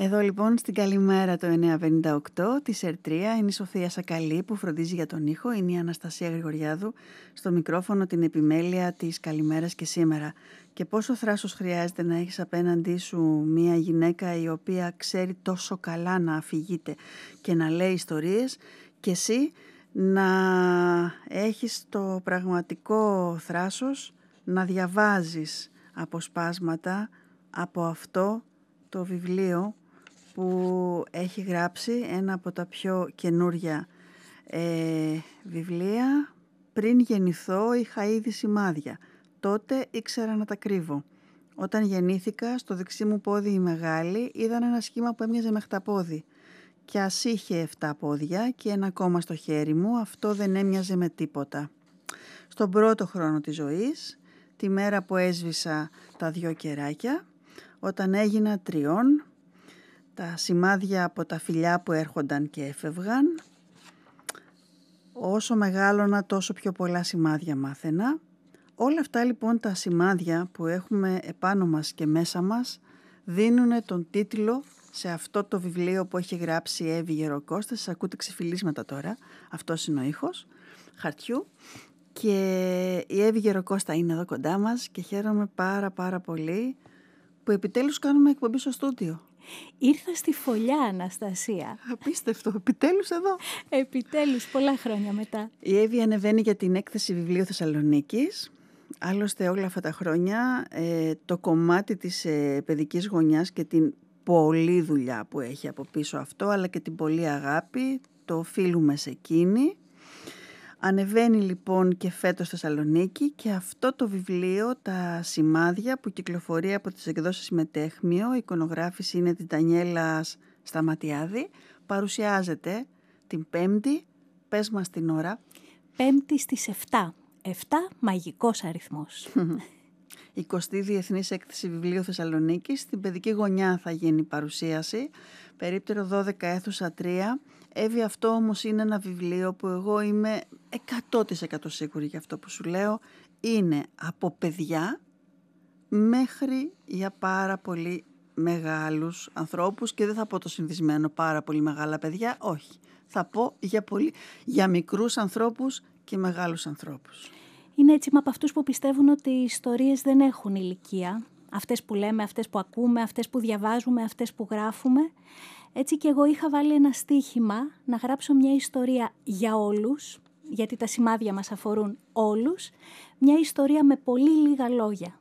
Εδώ λοιπόν στην Καλημέρα το 958 της ΕΡΤΡΙΑ είναι η Σοφία Σακαλή που φροντίζει για τον ήχο, είναι η Αναστασία Γρηγοριάδου στο μικρόφωνο, την επιμέλεια της Καλημέρας και σήμερα. Και πόσο θράσος χρειάζεται να έχεις απέναντί σου μια γυναίκα η οποία ξέρει τόσο καλά να αφηγείται και να λέει ιστορίες και εσύ να έχεις το πραγματικό θράσος να διαβάζεις αποσπάσματα από αυτό το βιβλίο που έχει γράψει, ένα από τα πιο καινούρια βιβλία. Πριν γεννηθώ είχα ήδη σημάδια. Τότε ήξερα να τα κρύβω. Όταν γεννήθηκα, στο δεξί μου πόδι η μεγάλη είδαν ένα σχήμα που έμοιαζε με χταπόδι. Κι ας είχε 7 πόδια και ένα ακόμα στο χέρι μου, αυτό δεν έμοιαζε με τίποτα. Στον πρώτο χρόνο της ζωής, τη μέρα που έσβησα τα 2 κεράκια, όταν έγινα 3, τα σημάδια από τα φιλιά που έρχονταν και έφευγαν. Όσο μεγάλωνα τόσο πιο πολλά σημάδια μάθαινα. Όλα αυτά λοιπόν τα σημάδια που έχουμε επάνω μας και μέσα μας δίνουν τον τίτλο σε αυτό το βιβλίο που έχει γράψει η Εύη Γεροκώστα. Σας ακούτε ξεφυλίσματα τώρα, αυτός είναι ο ήχος χαρτιού. Και η Εύη Γεροκώστα είναι εδώ κοντά μας και χαίρομαι πάρα πολύ που επιτέλους κάνουμε εκπομπή στο στούντιο. Ήρθα στη φωλιά, Αναστασία. Απίστευτο, επιτέλους εδώ. Επιτέλους, πολλά χρόνια μετά. Η Εύη ανεβαίνει για την έκθεση βιβλίου Θεσσαλονίκης. Άλλωστε όλα αυτά τα χρόνια το κομμάτι της παιδικής γωνιάς και την πολλή δουλειά που έχει από πίσω αυτό, αλλά και την πολλή αγάπη, το οφείλουμε σε εκείνη. Ανεβαίνει λοιπόν και φέτος Θεσσαλονίκη και αυτό το βιβλίο, τα σημάδια που κυκλοφορεί από τις εκδόσεις Μετέχμιο, η εικονογράφηση είναι της Ντανιέλας Σταματιάδη, παρουσιάζεται την Πέμπτη, πες μας την ώρα. Πέμπτη στις 7. 7 μαγικός αριθμός. 20η Διεθνής Έκθεση Βιβλίου Θεσσαλονίκης. Στην παιδική γωνιά θα γίνει η παρουσίαση. Περίπτερο 12 αίθουσα 3. Εύη, αυτό όμως είναι ένα βιβλίο που εγώ είμαι 100% σίγουρη για αυτό που σου λέω. Είναι από παιδιά μέχρι για πάρα πολύ μεγάλους ανθρώπους και δεν θα πω το συνηθισμένο πάρα πολύ μεγάλα παιδιά, όχι. Θα πω για μικρούς ανθρώπους και μεγάλους ανθρώπους. Είναι έτσι από αυτούς που πιστεύουν ότι οι ιστορίες δεν έχουν ηλικία. Αυτές που λέμε, αυτές που ακούμε, αυτές που διαβάζουμε, αυτές που γράφουμε. Έτσι και εγώ είχα βάλει ένα στίχημα να γράψω μια ιστορία για όλους, γιατί τα σημάδια μας αφορούν όλους, μια ιστορία με πολύ λίγα λόγια.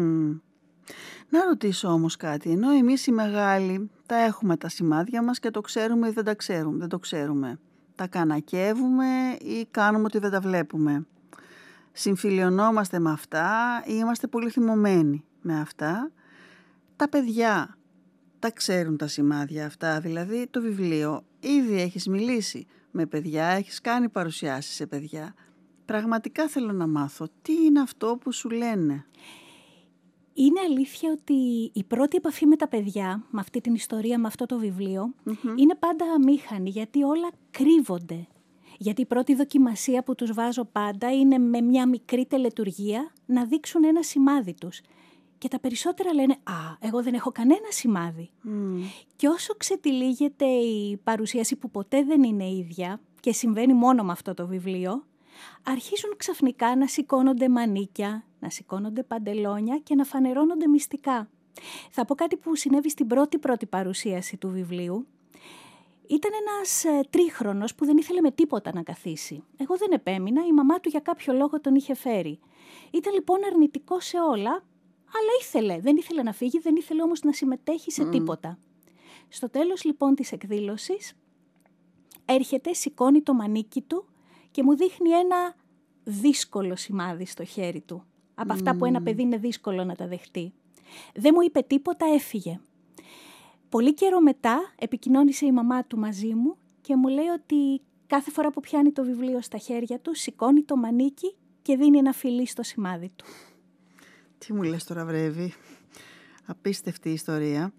Να ρωτήσω όμως κάτι, ενώ εμείς οι μεγάλοι τα έχουμε τα σημάδια μας και το ξέρουμε ή δεν το ξέρουμε. Τα κανακεύουμε ή κάνουμε ότι δεν τα βλέπουμε. Συμφιλιωνόμαστε με αυτά ή είμαστε πολύ θυμωμένοι με αυτά. Τα παιδιά τα ξέρουν τα σημάδια αυτά, δηλαδή το βιβλίο. Ήδη έχεις μιλήσει με παιδιά, έχεις κάνει παρουσιάσεις σε παιδιά. Πραγματικά θέλω να μάθω τι είναι αυτό που σου λένε. Είναι αλήθεια ότι η πρώτη επαφή με τα παιδιά, με αυτή την ιστορία, με αυτό το βιβλίο, είναι πάντα αμήχανη, γιατί όλα κρύβονται. Γιατί η πρώτη δοκιμασία που τους βάζω πάντα είναι με μια μικρή τελετουργία να δείξουν ένα σημάδι τους. Και τα περισσότερα λένε εγώ δεν έχω κανένα σημάδι. Και όσο ξετυλίγεται η παρουσίαση που ποτέ δεν είναι ίδια και συμβαίνει μόνο με αυτό το βιβλίο, αρχίζουν ξαφνικά να σηκώνονται μανίκια, να σηκώνονται παντελόνια και να φανερώνονται μυστικά. Θα πω κάτι που συνέβη στην πρώτη παρουσίαση του βιβλίου. Ήταν ένας τρίχρονος που δεν ήθελε με τίποτα να καθίσει. Εγώ δεν επέμεινα, η μαμά του για κάποιο λόγο τον είχε φέρει. Ήταν λοιπόν αρνητικό σε όλα, αλλά δεν ήθελε να φύγει, δεν ήθελε όμως να συμμετέχει σε τίποτα. Στο τέλος λοιπόν της εκδήλωσης έρχεται, σηκώνει το μανίκι του και μου δείχνει ένα δύσκολο σημάδι στο χέρι του. Από αυτά που ένα παιδί είναι δύσκολο να τα δεχτεί. Δεν μου είπε τίποτα, έφυγε. Πολύ καιρό μετά επικοινώνησε η μαμά του μαζί μου και μου λέει ότι κάθε φορά που πιάνει το βιβλίο στα χέρια του, σηκώνει το μανίκι και δίνει ένα φιλί στο σημάδι του. Τι μου λες τώρα, Βρέβη? Απίστευτη ιστορία.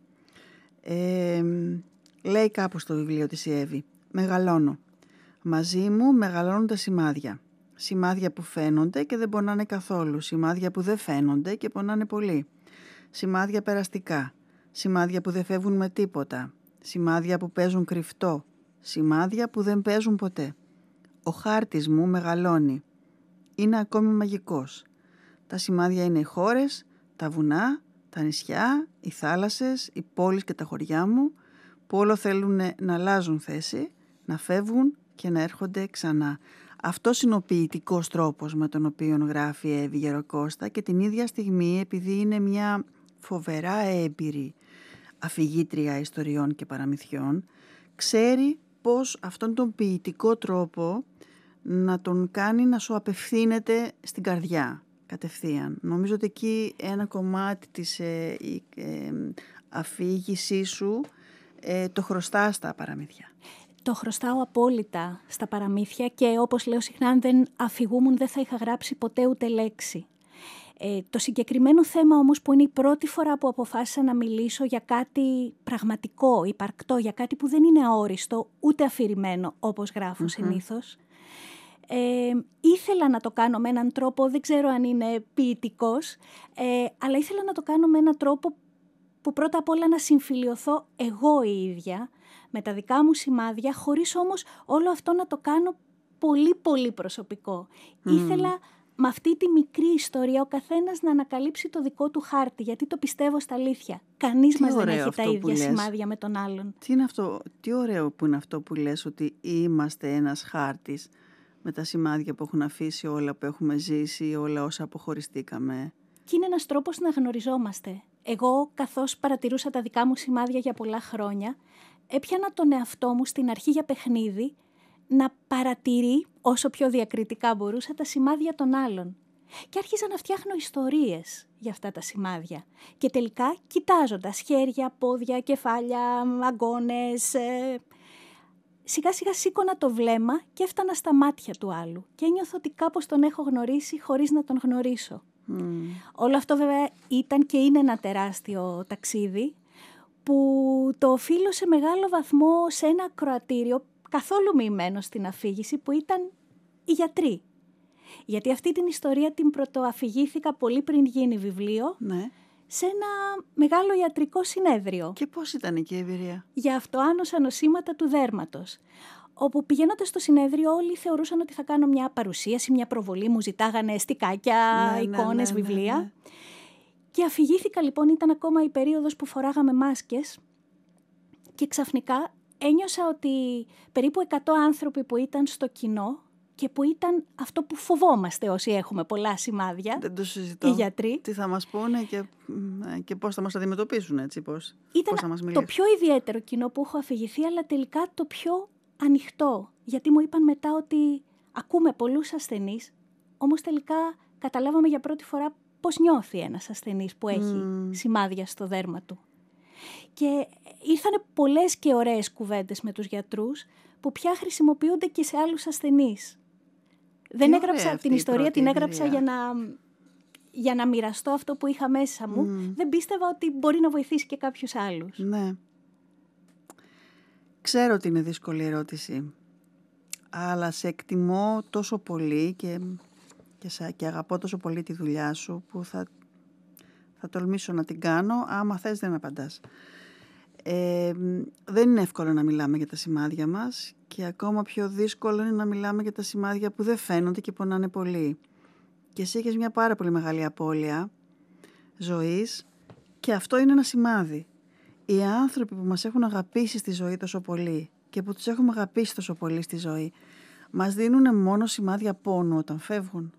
Λέει κάπου στο βιβλίο της η Εύη: μεγαλώνω. Μαζί μου μεγαλώνουν τα σημάδια. Σημάδια που φαίνονται και δεν πονάνε καθόλου. Σημάδια που δεν φαίνονται και πονάνε πολύ. Σημάδια περαστικά. σημάδια που δεν φεύγουν με τίποτα, σημάδια που παίζουν κρυφτό, σημάδια που δεν παίζουν ποτέ. Ο χάρτης μου μεγαλώνει. Είναι ακόμη μαγικός. Τα σημάδια είναι οι χώρες, τα βουνά, τα νησιά, οι θάλασσες, οι πόλεις και τα χωριά μου, που όλο θέλουν να αλλάζουν θέση, να φεύγουν και να έρχονται ξανά. Αυτός είναι ο ποιητικός τρόπος με τον οποίο γράφει η Εύη Γεροκώστα και την ίδια στιγμή, επειδή είναι μια φοβερά έμπειρη αφηγήτρια ιστοριών και παραμυθιών, ξέρει πως αυτόν τον ποιητικό τρόπο να τον κάνει να σου απευθύνεται στην καρδιά κατευθείαν. Νομίζω ότι εκεί ένα κομμάτι της αφήγησής σου το χρωστά στα παραμύθια. Το χρωστάω απόλυτα στα παραμύθια και όπως λέω συχνά, αν δεν αφηγούμουν δεν θα είχα γράψει ποτέ ούτε λέξη. Το συγκεκριμένο θέμα όμως που είναι η πρώτη φορά που αποφάσισα να μιλήσω για κάτι πραγματικό, υπαρκτό, για κάτι που δεν είναι αόριστο ούτε αφηρημένο όπως γράφω συνήθως, ήθελα να το κάνω με έναν τρόπο, δεν ξέρω αν είναι ποιητικός, αλλά ήθελα να το κάνω με έναν τρόπο που πρώτα απ' όλα να συμφιλιωθώ εγώ η ίδια με τα δικά μου σημάδια, χωρίς όμως όλο αυτό να το κάνω πολύ πολύ προσωπικό. Ήθελα με αυτή τη μικρή ιστορία ο καθένας να ανακαλύψει το δικό του χάρτη, γιατί το πιστεύω στα αλήθεια. Κανείς μας δεν έχει τα ίδια σημάδια με τον άλλον. Τι ωραίο που είναι αυτό που λες, ότι είμαστε ένας χάρτης με τα σημάδια που έχουν αφήσει όλα που έχουμε ζήσει, όλα όσα αποχωριστήκαμε. Και είναι ένας τρόπος να γνωριζόμαστε. Εγώ, καθώς παρατηρούσα τα δικά μου σημάδια για πολλά χρόνια, έπιανα τον εαυτό μου στην αρχή για παιχνίδι να παρατηρεί, όσο πιο διακριτικά μπορούσα, τα σημάδια των άλλων. Και άρχιζα να φτιάχνω ιστορίες για αυτά τα σημάδια. Και τελικά, κοιτάζοντας χέρια, πόδια, κεφάλια, αγκώνες, σιγά σιγά σήκωνα το βλέμμα και έφτανα στα μάτια του άλλου. Και ένιωθω ότι κάπως τον έχω γνωρίσει χωρίς να τον γνωρίσω. Όλο αυτό βέβαια ήταν και είναι ένα τεράστιο ταξίδι που το οφείλω σε μεγάλο βαθμό σε ένα ακροατήριο καθόλου μοιημένο στην αφήγηση που ήταν οι γιατροί. Γιατί αυτή την ιστορία την πρωτοαφηγήθηκα πολύ πριν γίνει βιβλίο, σε ένα μεγάλο ιατρικό συνέδριο. Και πώς ήταν εκεί η εμπειρία? Για αυτοάνωσα νοσήματα του δέρματος. Όπου πηγαίνοντας στο συνέδριο όλοι θεωρούσαν ότι θα κάνω μια παρουσίαση, μια προβολή, μου ζητάγανε στικάκια, εικόνες, βιβλία. Και αφηγήθηκα λοιπόν, ήταν ακόμα η περίοδος που φοράγαμε μάσκες και ξαφνικά ένιωσα ότι περίπου 100 άνθρωποι που ήταν στο κοινό και που ήταν αυτό που φοβόμαστε όσοι έχουμε πολλά σημάδια, δεν το συζητώ. Οι γιατροί. Τι θα μας πούνε και πώς θα μας αντιμετωπίσουν, έτσι, πώς θα μας μιλήσουν. Το πιο ιδιαίτερο κοινό που έχω αφηγηθεί, αλλά τελικά το πιο ανοιχτό. Γιατί μου είπαν μετά ότι ακούμε πολλούς ασθενείς, όμως τελικά καταλάβαμε για πρώτη φορά πώς νιώθει ένας ασθενής που έχει σημάδια στο δέρμα του. Και ήρθανε πολλές και ωραίες κουβέντες με τους γιατρούς που πια χρησιμοποιούνται και σε άλλους ασθενείς. Δεν έγραψα την ιστορία, την έγραψα για να μοιραστώ αυτό που είχα μέσα μου. Δεν πίστευα ότι μπορεί να βοηθήσει και κάποιους άλλους. Ναι. Ξέρω ότι είναι δύσκολη ερώτηση, αλλά σε εκτιμώ τόσο πολύ και αγαπώ τόσο πολύ τη δουλειά σου που θα τολμήσω να την κάνω. Άμα θες δεν με απαντάς. Δεν είναι εύκολο να μιλάμε για τα σημάδια μας και ακόμα πιο δύσκολο είναι να μιλάμε για τα σημάδια που δεν φαίνονται και πονάνε πολύ. Και εσύ έχεις μια πάρα πολύ μεγάλη απώλεια ζωής και αυτό είναι ένα σημάδι. Οι άνθρωποι που μας έχουν αγαπήσει στη ζωή τόσο πολύ και που τους έχουμε αγαπήσει τόσο πολύ στη ζωή μας δίνουν μόνο σημάδια πόνου όταν φεύγουν.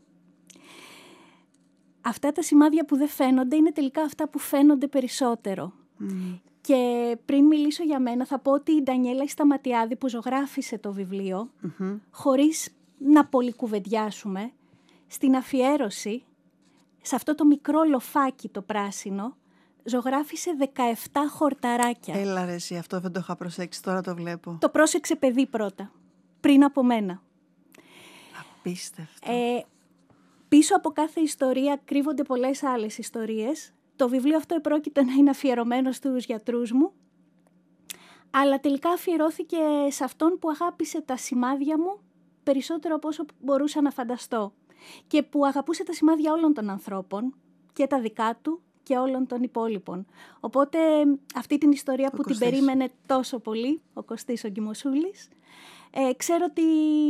Αυτά τα σημάδια που δεν φαίνονται είναι τελικά αυτά που φαίνονται περισσότερο. Και πριν μιλήσω για μένα θα πω ότι η Ντανιέλα Σταματιάδη που ζωγράφισε το βιβλίο, χωρίς να πολυκουβεντιάσουμε, στην αφιέρωση, σε αυτό το μικρό λοφάκι το πράσινο, ζωγράφισε 17 χορταράκια. Έλα ρε εσύ, αυτό δεν το είχα προσέξει, τώρα το βλέπω. Το πρόσεξε παιδί πρώτα, πριν από μένα. Απίστευτο. Πίσω από κάθε ιστορία κρύβονται πολλές άλλες ιστορίες. Το βιβλίο αυτό επρόκειτο να είναι αφιερωμένο στους γιατρούς μου, αλλά τελικά αφιερώθηκε σε αυτόν που αγάπησε τα σημάδια μου περισσότερο από όσο μπορούσα να φανταστώ και που αγαπούσε τα σημάδια όλων των ανθρώπων, και τα δικά του και όλων των υπόλοιπων. Οπότε αυτή την ιστορία που την περίμενε τόσο πολύ ο Κωστής ο Γκυμοσούλης, ξέρω ότι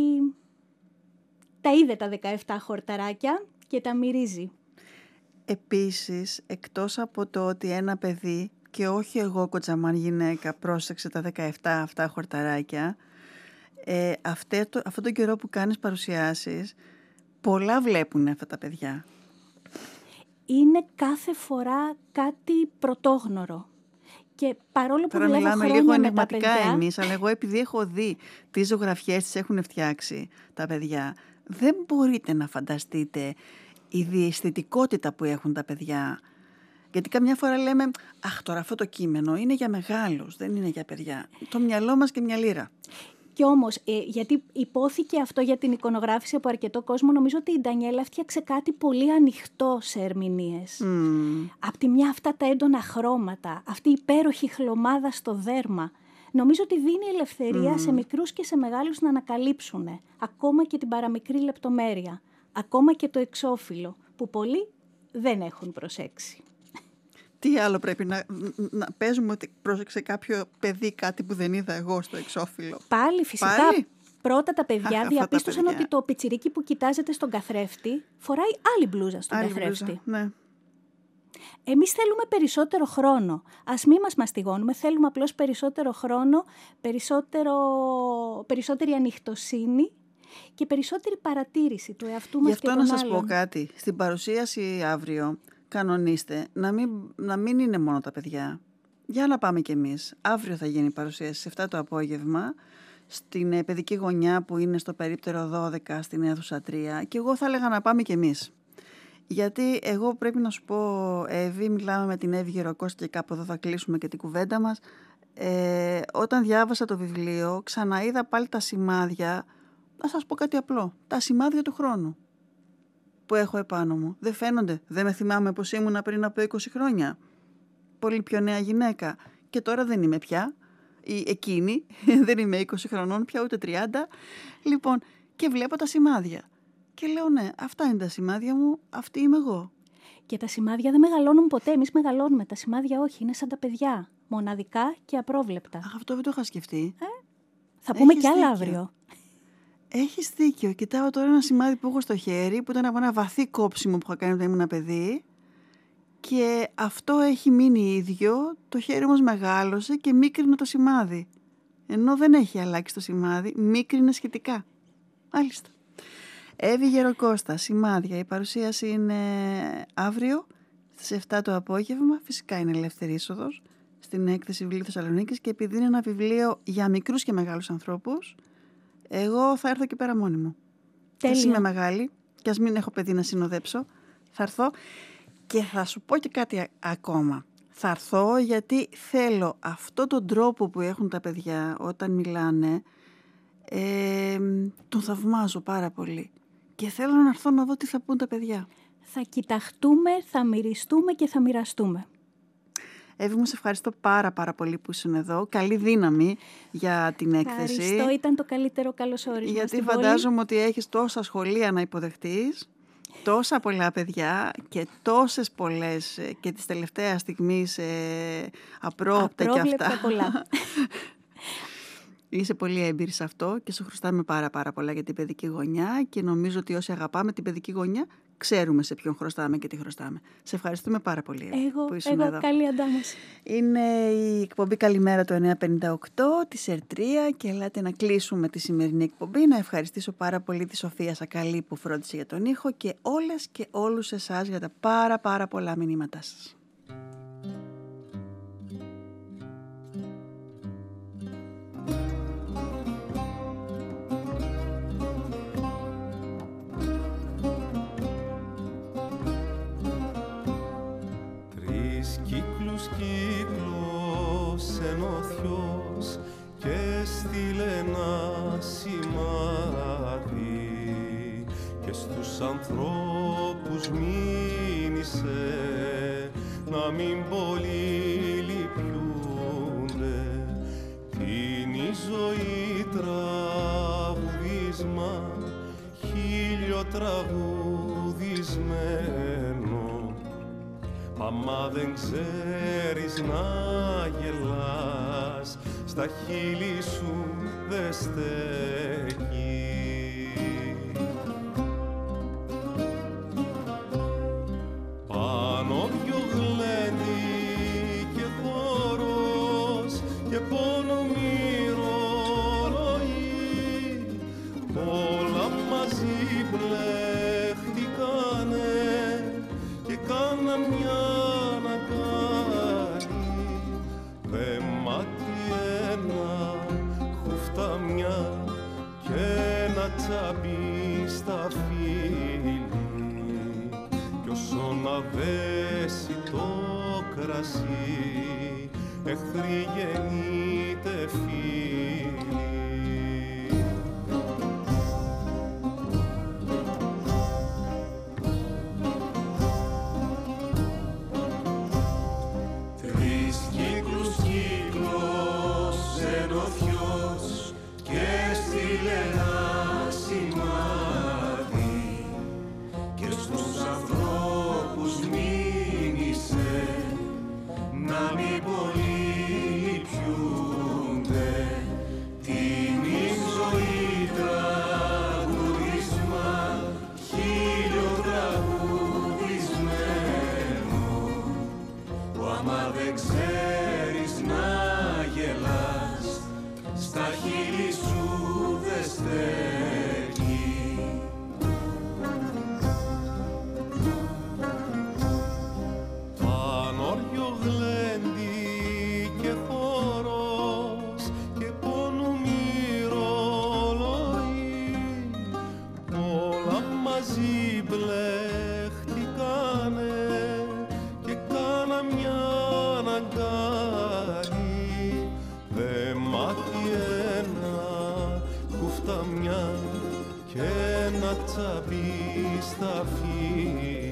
τα είδε τα 17 χορταράκια και τα μυρίζει. Επίσης, εκτός από το ότι ένα παιδί, και όχι εγώ κοτσαμάν γυναίκα, πρόσεξε τα 17 αυτά χορταράκια, αυτό τον καιρό που κάνεις παρουσιάσεις, πολλά βλέπουν αυτά τα παιδιά. Είναι κάθε φορά κάτι πρωτόγνωρο. Και παρόλο που δουλεύω χρόνια λίγο ενηγματικά εμείς, αλλά εγώ επειδή έχω δει τι ζωγραφιές τις έχουν φτιάξει τα παιδιά, δεν μπορείτε να φανταστείτε η διαισθητικότητα που έχουν τα παιδιά. Γιατί καμιά φορά λέμε, αχ, τώρα αυτό το κείμενο είναι για μεγάλους, δεν είναι για παιδιά. Το μυαλό μας και μια λίρα. Κι όμως, γιατί υπόθηκε αυτό για την εικονογράφηση από αρκετό κόσμο, νομίζω ότι η Ντανιέλα έφτιαξε κάτι πολύ ανοιχτό σε ερμηνείες. Απ' τη μια αυτά τα έντονα χρώματα, αυτή η υπέροχη χλωμάδα στο δέρμα, νομίζω ότι δίνει ελευθερία σε μικρούς και σε μεγάλους να ανακαλύψουν ακόμα και την παραμικρή λεπτομέρεια, ακόμα και το εξώφυλλο, που πολλοί δεν έχουν προσέξει. Τι άλλο πρέπει να παίζουμε, ότι πρόσεξε κάποιο παιδί κάτι που δεν είδα εγώ στο εξώφυλλο? Πάλι φυσικά. Πρώτα τα παιδιά διαπίστωσαν ότι το πιτσιρίκι που κοιτάζεται στον καθρέφτη φοράει άλλη μπλούζα στον καθρέφτη. Μπλούζα, ναι. Εμείς θέλουμε περισσότερο χρόνο. Ας μην μας μαστιγώνουμε, θέλουμε απλώς περισσότερο χρόνο, περισσότερη ανοιχτοσύνη και περισσότερη παρατήρηση του εαυτού μας και των άλλων. Γι' αυτό να σας πω κάτι. Στην παρουσίαση αύριο κανονίστε να μην είναι μόνο τα παιδιά. Για να πάμε κι εμείς. Αύριο θα γίνει η παρουσίαση στις 7 το απόγευμα στην παιδική γωνιά που είναι στο περίπτερο 12 στην αίθουσα 3, και εγώ θα έλεγα να πάμε κι εμείς. Γιατί εγώ πρέπει να σου πω, Εύη, μιλάμε με την Εύη Γεροκώστη και κάπου εδώ θα κλείσουμε και την κουβέντα μας. Όταν διάβασα το βιβλίο, ξαναείδα πάλι τα σημάδια. Να σας πω κάτι απλό. Τα σημάδια του χρόνου που έχω επάνω μου. Δεν φαίνονται. Δεν με θυμάμαι πως ήμουνα πριν από 20 χρόνια. Πολύ πιο νέα γυναίκα. Και τώρα δεν είμαι πια εκείνη. Δεν είμαι 20 χρονών πια, ούτε 30. Λοιπόν, και βλέπω τα σημάδια. Και λέω, ναι, αυτά είναι τα σημάδια μου, αυτή είμαι εγώ. Και τα σημάδια δεν μεγαλώνουν ποτέ. Εμείς μεγαλώνουμε. Τα σημάδια όχι. Είναι σαν τα παιδιά. Μοναδικά και απρόβλεπτα. Αχ, αυτό δεν το είχα σκεφτεί. Θα πούμε κι άλλα αύριο. Έχεις δίκιο. Κοιτάω τώρα ένα σημάδι που έχω στο χέρι, που ήταν από ένα βαθύ κόψιμο που είχα κάνει όταν ήμουν παιδί, και αυτό έχει μείνει ίδιο, το χέρι όμως μεγάλωσε και μίκρινε το σημάδι. Ενώ δεν έχει αλλάξει το σημάδι, μίκρινε σχετικά. Μάλιστα. Εύη Γεροκώστα, σημάδια. Η παρουσίαση είναι αύριο στις 7 το απόγευμα. Φυσικά είναι ελεύθερη είσοδος στην έκθεση βιβλίου Θεσσαλονίκης, και επειδή είναι ένα βιβλίο για μικρούς και μεγάλους ανθρώπους, εγώ θα έρθω εκεί πέρα μόνη μου. Τέλεια. Ας είμαι μεγάλη και ας μην έχω παιδί να συνοδέψω, θα έρθω. Και θα σου πω και κάτι ακόμα. Θα έρθω γιατί θέλω αυτό τον τρόπο που έχουν τα παιδιά όταν μιλάνε, τον θαυμάζω πάρα πολύ. Και θέλω να έρθω να δω τι θα πούν τα παιδιά. Θα κοιταχτούμε, θα μυριστούμε και θα μοιραστούμε. Εύη μου, σε ευχαριστώ πάρα πολύ που ήσουν εδώ. Καλή δύναμη για την έκθεση. Ευχαριστώ, ήταν το καλύτερο καλωσόρισμα. Γιατί φαντάζομαι ότι έχεις τόσα σχολεία να υποδεχτείς, τόσα πολλά παιδιά και τόσες πολλές και της τελευταίας στιγμής απρόοπτα και αυτά. Πολλά. Είσαι πολύ έμπειρη σε αυτό και σου χρωστάμε πάρα πολλά για την παιδική γωνιά, και νομίζω ότι όσοι αγαπάμε την παιδική γωνιά ξέρουμε σε ποιον χρωστάμε και τι χρωστάμε. Σε ευχαριστούμε πάρα πολύ που ήσουν εδώ. Καλή αντάμωση. Είναι η εκπομπή Καλημέρα το 958 της ΕΡΤΡΙΑ, και ελάτε να κλείσουμε τη σημερινή εκπομπή. Να ευχαριστήσω πάρα πολύ τη Σοφία Σακαλή που φρόντισε για τον ήχο, και όλες και όλους εσάς για τα πάρα πολλά μηνύματά σας. Κύκλος ενωθιός και στείλε ένα σημάδι, και στους ανθρώπους μήνυσε να μην πολύ λυπιούνται. Είναι η ζωή τραγουδίσμα, χίλιο τραγουδισμένο, άμα δεν ξέρεις να γελάς, στα χείλη σου δε στέκει. Πάνω δυο γλέντι και χώρος και πόνο μυρολογή, όλα μαζί μπλέχτηκανε και κάναν μια αναγκάλη, πεμάτι ένα, χούφτα μια και ένα τσάμπι στα φύλλη. Κι όσο να δέσει το κρασί, εχθροί γεννείται φίλοι. Τρεις κύκλους κύκλος ενωθιός και στείλε ένα σημάδι και στους ανθρώπους μήνυσε να μην πολύ λυπιούνται. Την ζωή τραγουδίσμα χίλιο τραγουδισμένο, που άμα δεν ξέρεις να γελάς, στα χείλη σου δε στέκει. Πανόριο γλέντι και χώρος και πόνου μυρολογή, όλα μαζί μπλέχτηκανε και κάνα μια αναγκάλη, δε μάθει ένα, χούφτα μια και ένα τσάμπι στα φύλλα.